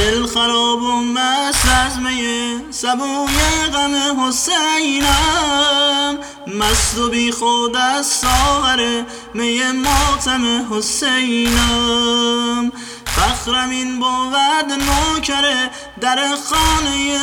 دل خراب و مست از می سبوی غم حسینم، مست و بی خود از ساغر می ماتم حسینم. فخرم این بود نوکر در خانه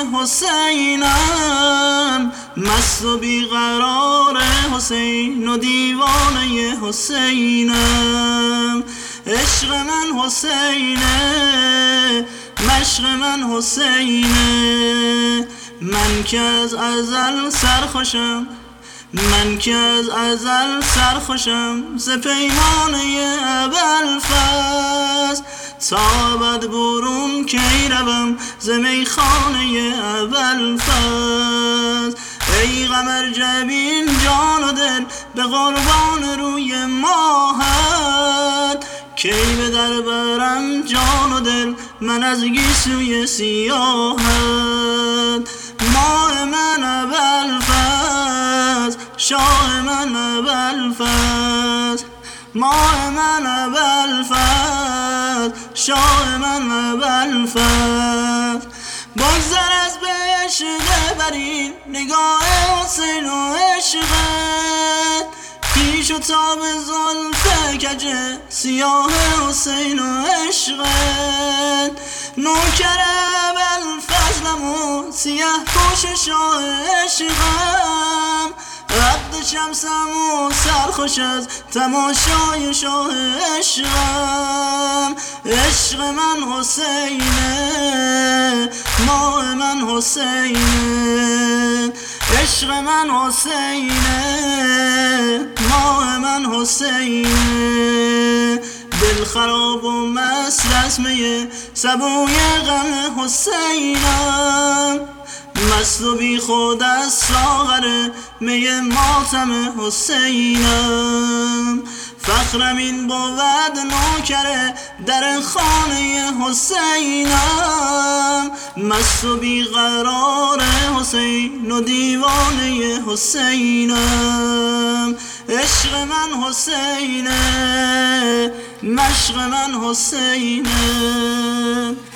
حسینم، مست و بیقرار حسین و دیوانه حسینم. عشق من حسینه، مشق من حسینه، من که از ازل سرخوشم، من که از ازل سرخوشم ز پیمانه ابوالفضل. تا ابد برون کی روم ز میخانه ابوالفضل. ای قمر جبین جان و دل به قربان روی ماهت، کی به در برم جان و دل من از گیسوی سیاهت. ماه من ابوالفضل، شاه من ابوالفضل، ماه من ابوالفضل، شاه من ابوالفضل. بگذر از بهشت برین نگاه حسین و عشقت، پیش و تاب زلف کج سیاه حسین و عشقت. نوکر ابوالفضلم و سیه پوش شاه عشقم، رد شمسم و سرخوش از تماشای شاه عشقم. عشق من حسینه، ماه من حسینه، عشق من حسینه، ماه من حسینه. دل خراب و مست از می سبوی غم حسینم، مست و بی خود از ساغر می ماتم حسینم. فخرم این بود نوکر در خانه حسینم، مست و بیقرار حسین و دیوانه حسینم. عشق من حسینه، مشق من حسینه.